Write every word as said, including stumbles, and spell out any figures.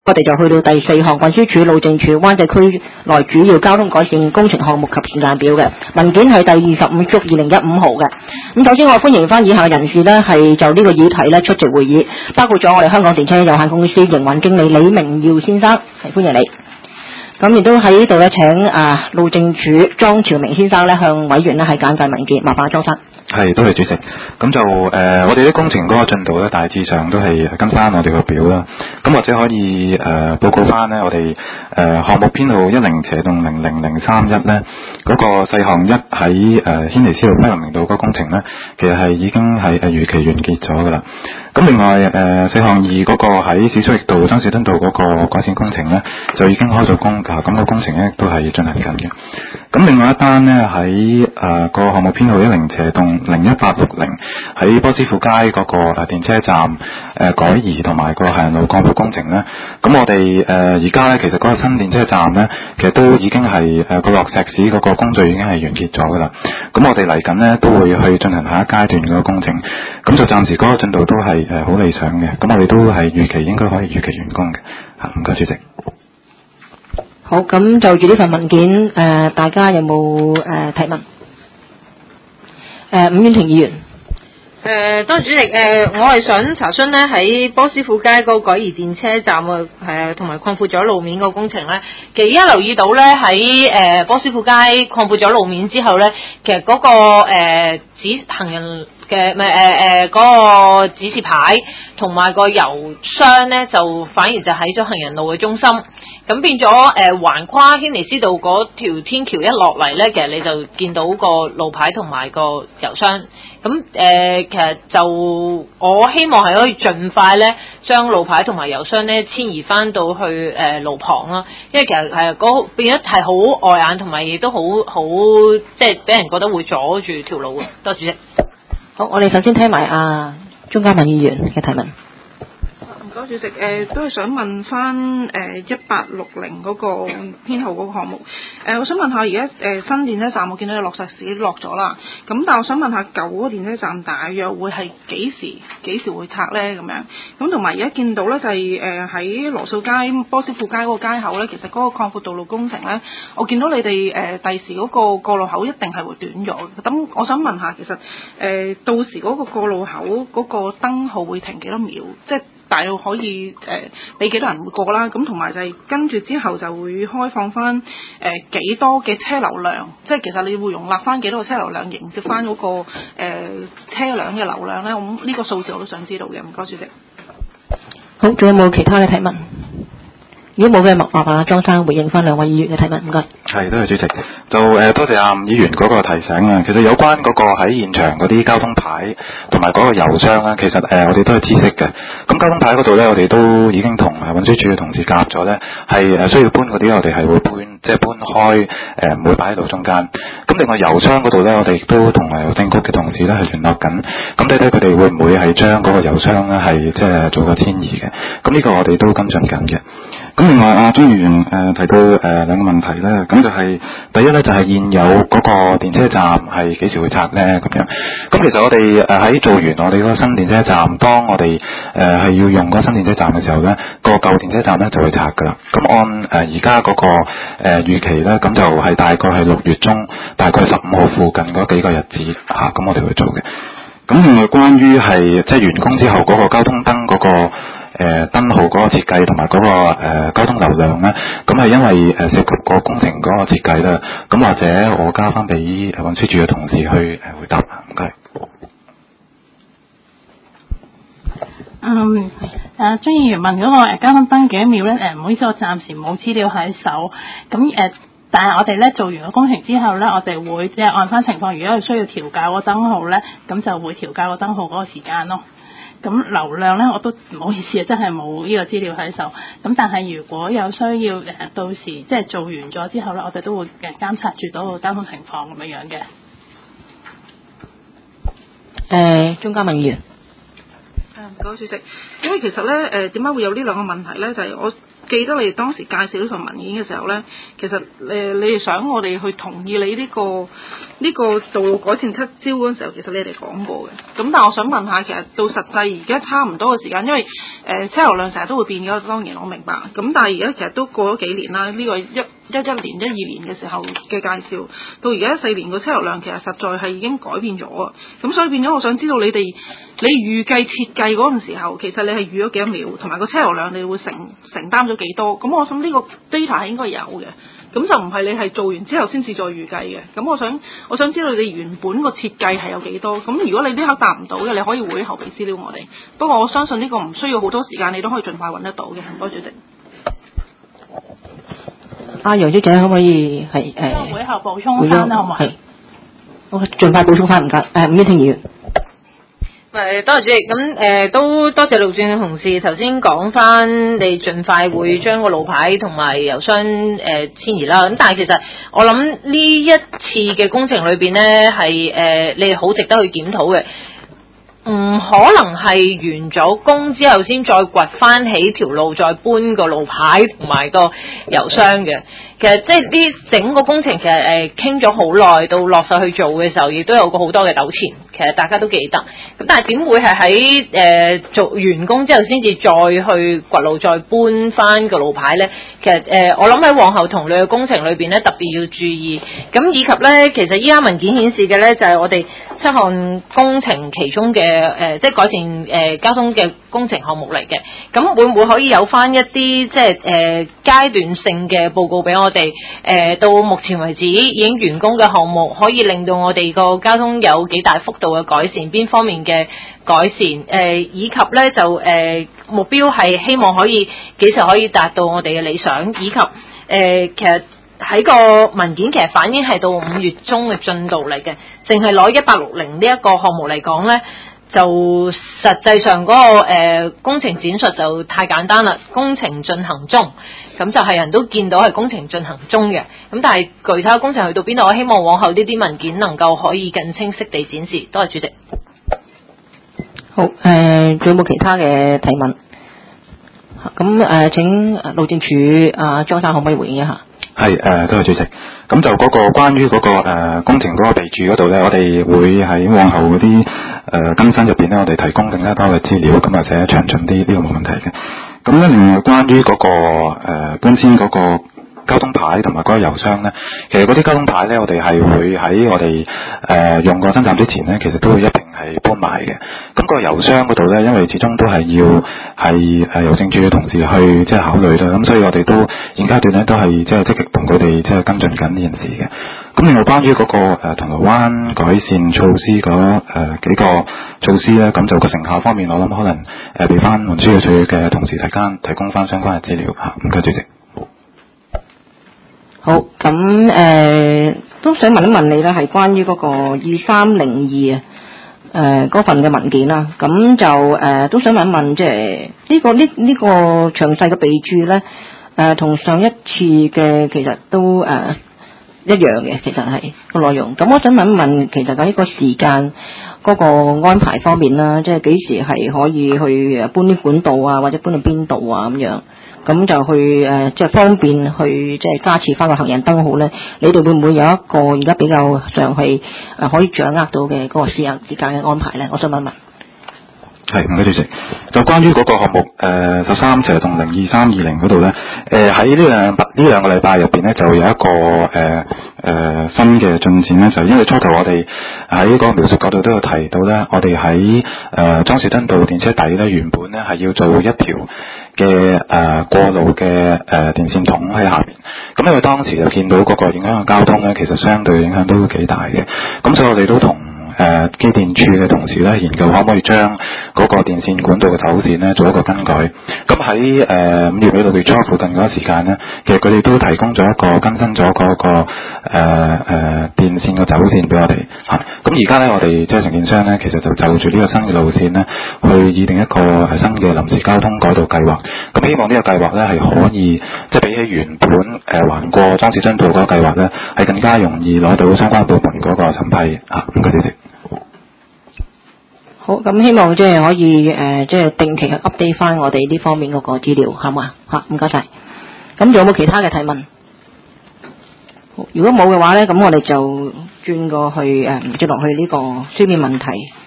我哋就去到第四項運輸署路政署灣仔區內主要交通改善工程項目及時間表嘅文件係第二十五幅二零一五號嘅。咁首先我歡迎翻以下人士呢係就呢個議題呢出席會議，包括咗我哋香港電車有限公司營運經理李明耀先生，係歡迎你。咁亦都喺呢度呢請啊路政署莊朝明先生呢向委員呢係簡介文件，麻煩莊生。 係，多謝主席。咁就誒、呃，我哋啲工程嗰個進度咧，大致上都係跟翻我哋個表啦。咁或者可以誒、呃、報告翻呢，我哋誒項目編號一零斜洞零零零三一咧，嗰、那個細項一喺誒軒尼詩道輝煌明道嗰個工程咧，其實係已經係誒如期完結咗噶啦。咁另外誒細項二嗰個喺史蘇域道、曾士敦道嗰個改善工程咧，就已經開咗工㗎。咁、那個工程咧都係進行緊嘅。咁另外一單呢，喺誒個項目編號一零斜洞零一八六零喺波斯富街嗰個誒電車站誒、呃、改移同埋個行人路擴闊工程咧，咁我哋誒而家咧其實嗰個新電車站咧，其實都已經係誒個落石屎嗰個工序已經係完結咗噶啦。咁我哋嚟緊咧都會去進行下一階段嗰個工程，咁就暫時嗰個進度都係誒好理想嘅。咁我哋都係預期應該可以預期完工嘅。嚇，唔該主席。 好，咁就住呢份文件，誒、呃、大家有冇誒、呃、提問？誒、呃、伍婉婷議員。 誒，多謝主席。誒、呃，我係想查詢咧，喺波斯富街嗰個改移電車站啊，誒同埋擴闊咗路面個工程咧，其實而家留意到咧，喺誒波斯富街擴闊咗路面之後咧，其實嗰、那個誒指、呃、行人嘅咪誒誒嗰個指示牌同埋個郵箱咧，就反而就喺咗行人路嘅中心。咁變咗誒橫跨軒尼詩道嗰條天橋一落嚟咧，其實你就見到個路牌同埋個郵箱。咁誒、呃、其實就我希望係可以盡快咧，將路牌同埋郵箱咧遷移翻到去誒、呃、路旁啦。因為其實係嗰變咗係好礙眼，同埋亦都好好即係俾人覺得會阻住條路嘅。多謝主席。 好，我哋首先聽埋阿鍾嘉敏議員嘅提問。 唔該主席，誒、呃、都係想問翻誒一八六零嗰個編號嗰個項目，誒、呃、我想問下而家誒新電車站我見到有落石屎落咗啦，咁但係我想問下舊嗰個電車站大約會係幾時幾時會拆咧咁樣？咁同埋而家見到咧就係誒喺羅素街、波斯富街嗰個街口咧，其實嗰個擴闊道路工程咧，我見到你哋誒第時嗰個過路口一定係會短咗。咁我想問下，其實誒、呃、到時嗰個過路口嗰個燈號會停幾多秒？即係大約可以誒俾幾多人會過啦，咁同埋就係跟住之後就會開放翻誒幾多嘅車流量，即係其實你會容納翻幾多個車流量迎接翻嗰、那個誒、呃、車輛嘅流量咧？咁呢個數字我都想知道嘅，唔該主席。 好，仲有冇其他嘅提問？如果冇嘅，麻煩阿莊生回應翻兩位議員嘅提問，唔該。 係，多謝主席。就誒、呃、多謝阿伍議員嗰個提醒啊。其實有關嗰個喺現場嗰啲交通牌同埋嗰個郵箱咧，其實誒、呃、我哋都係知悉嘅。咁交通牌嗰度咧，我哋都已經同誒運輸署嘅同事夾咗咧，係誒需要搬嗰啲，我哋係會搬，即係搬開誒，唔會擺喺路中間。咁另外郵箱嗰度咧，我哋亦都同誒郵政局嘅同事咧係聯絡緊，咁睇睇佢哋會唔會係將嗰個郵箱咧係即係做個遷移嘅。咁呢個我哋都跟進緊嘅。咁另外阿鍾議員誒提到誒、呃、兩個問題咧，咁就係、是、第一咧就係、是、現有嗰個電車站係幾時會拆咧咁樣。咁其實我哋誒喺做完我哋嗰個新電車站，當我哋誒係要用嗰個新電車站嘅時候咧，個舊電車站咧就會拆噶啦。咁按誒而家嗰個誒預、呃、期咧，咁就係大概係六月中，大概十五號附近嗰幾個日子嚇，咁、啊、我哋會做嘅。咁另外關於係即係完工之後嗰個交通燈嗰、那個。誒、呃、燈號嗰個設計同埋嗰個、呃、交通流量咧，咁係因為誒、呃、涉及個工程嗰個設計啦，咁或者我交翻俾運輸署嘅同事去誒回答，唔該。 嗯，誒張議員問嗰個交通燈幾多秒咧？誒唔好意思，我暫時冇資料喺手。咁誒、呃，但係我哋咧做完個工程之後咧，我哋會即係按翻情況，如果係需要調校個燈號咧，咁就會調校個燈號嗰個時間咯。咁流量咧，我都唔好意思啊，真係冇呢個資料喺手。咁但係如果有需要誒，到時即係做完咗之後咧，我哋都會誒監察住到個交通情況咁樣樣嘅。 誒，鍾嘉敏議員。 誒， 唔該主席，因為其實咧誒點解會有呢兩個問題咧？就係、是、我記得你哋當時介紹呢份文件嘅時候咧，其實誒、呃、你哋想我哋去同意你呢、這個呢、這個道路改善七招嗰陣時候，其實你哋講過嘅。咁但係我想問下，其實到實際而家差唔多嘅時間，因為誒、呃、車流量成日都會變嘅，當然我明白。咁但係而家其實都過咗幾年啦，呢、這個一一一年、一二年嘅時候嘅介紹，到而家一四年個車流量其實實在係已經改變咗啊。咁所以變咗，我想知道你哋你預計設計嗰陣時候，其實你係預咗幾多秒，同埋個車流量你會承承擔咗幾多？咁我想呢個 data 係應該有嘅，咁就唔係你係做完之後先至再預計嘅。咁我想我想知道你哋原本個設計係有幾多？咁如果你呢刻答唔到嘅，你可以會後備資料我哋。不過我相信呢個唔需要好多時間，你都可以盡快揾得到嘅。唔該主席。 阿楊小姐可唔可以係誒？ 會後補充翻啦，好唔好？ 係，我盡快補充翻唔該。誒，伍婉婷議員。 誒，多謝主席。咁誒、呃、都多謝路政嘅同事頭先講翻，你盡快會將個路牌同埋郵箱誒遷移啦。咁但係其實我諗呢一次嘅工程裏邊咧，係誒、呃、你哋好值得去檢討嘅。唔可能係完咗工之後先再掘翻起條路，再搬個路牌同埋個郵箱嘅。其實即係呢整個工程其實誒傾咗好耐，到落實去做嘅時候，亦都有個好多嘅糾纏。其實大家都記得。咁但係點會係喺誒做完工之後先至再去掘路，再搬翻個路牌咧？其實誒、呃、我諗喺往後同類嘅工程裏邊咧，特別要注意。咁以及咧，其實依家文件顯示嘅咧，就係、是、我哋七項工程其中嘅誒、呃，即係改善誒、呃、交通嘅工程項目嚟嘅。咁會唔會可以有翻一啲即係誒階段性嘅報告俾我哋？誒、呃、到目前為止已經完工嘅項目，可以令到我哋個交通有幾大幅度嘅改善？邊方面嘅改善？誒、呃、以及咧就誒、呃、目標係希望可以幾時可以達到我哋嘅理想？以及誒、呃、其實喺個文件其實反映係到五月中嘅進度嚟嘅，淨係攞一八六零呢一個項目嚟講咧，就實際上嗰、那個、呃、工程展述就太簡單啦，工程進行中，咁就係人都見到係工程進行中嘅。咁但係具體嘅工程去到邊度，我希望往後呢啲文件能夠可以更清晰地展示。多謝主席。 好，誒、呃，仲有冇其他嘅提問？咁誒、呃，請路政署阿張生可唔可以回應一下？ 係誒，多謝主席。咁就嗰個關於嗰、那個誒、呃、工程嗰個備註嗰度咧，我哋會喺往後嗰啲誒更新入邊咧，我哋提供更加多嘅資料，咁或者詳盡啲，呢、這個冇問題嘅。咁咧，另外關於嗰、那個誒、呃、搬遷嗰個交通牌同埋嗰個郵箱咧，其實嗰啲交通牌咧，我哋係會喺我哋誒、呃、用過新站之前咧，其實都會一併係搬埋嘅。咁、那個郵箱嗰度咧，因為始終都係要係誒郵政署嘅同事去即係考慮啦，咁所以我哋都現階段咧都係即係積極同佢哋即係跟進緊呢件事嘅。咁另外關於嗰、那個誒、呃、銅鑼灣改善措施嗰誒、呃、幾個措施咧，咁就個成效方面，我諗可能誒俾翻運輸署嘅同事提間提供翻相關嘅資料嚇。唔該主席。 好，咁誒、呃、都想問一問你咧，係關於嗰個二三零二啊，誒嗰份嘅文件啦，咁就誒、呃、都想問一問，即係呢個呢呢、這個詳細嘅備註咧，誒、呃、同上一次嘅其實都誒、呃、一樣嘅，其實係個內容。咁我想問一問，其實喺呢個時間嗰個安排方面啦，即係幾時係可以去搬啲管道啊，或者搬去邊度啊咁樣？咁就去誒，即、呃、係方便去即係加設翻個行人燈號咧。你哋會唔會有一個而家比較上係誒、呃、可以掌握到嘅嗰個時間時間嘅安排咧？我想問問。 係，唔該主席。就關於嗰個項目誒十三斜同零二三二零嗰度咧，誒喺呢兩呢兩個禮拜入邊咧，就有一個誒誒、呃呃、新嘅進展咧，就係、因為初頭我哋喺個描述嗰度都有提到咧，我哋喺誒莊士敦道電車底咧，原本咧係要做一條嘅誒、呃、過路嘅誒、呃、電線筒喺下邊。咁因為當時就見到嗰個影響嘅交通咧，其實相對影響都幾大嘅。咁所以我哋都同誒、呃、機電處嘅同事咧研究可唔可以將嗰個電線管道嘅走線咧做一個更改。咁喺誒五月尾六月初附近嗰個時間咧，其實佢哋都提供咗一個更新咗嗰、那個誒誒、呃呃、電線嘅走線俾我哋嚇。咁而家咧，我哋即係承建商咧，其實就就住呢個新嘅路線咧，去擬定一個新嘅臨時交通改道計劃。咁希望呢個計劃咧係可以即係比起原本誒橫、呃、過莊士敦道嗰個計劃咧，係更加容易攞到相關部門嗰個審批嚇。唔該，謝謝。 好，咁希望即係可以誒、呃，即係定期去 update 翻我哋呢方面嗰個資料，好嘛？嚇，唔該晒。咁仲有冇其他嘅提問？好，如果冇嘅話咧，咁我哋就轉過去誒，接落去呢個書面問題。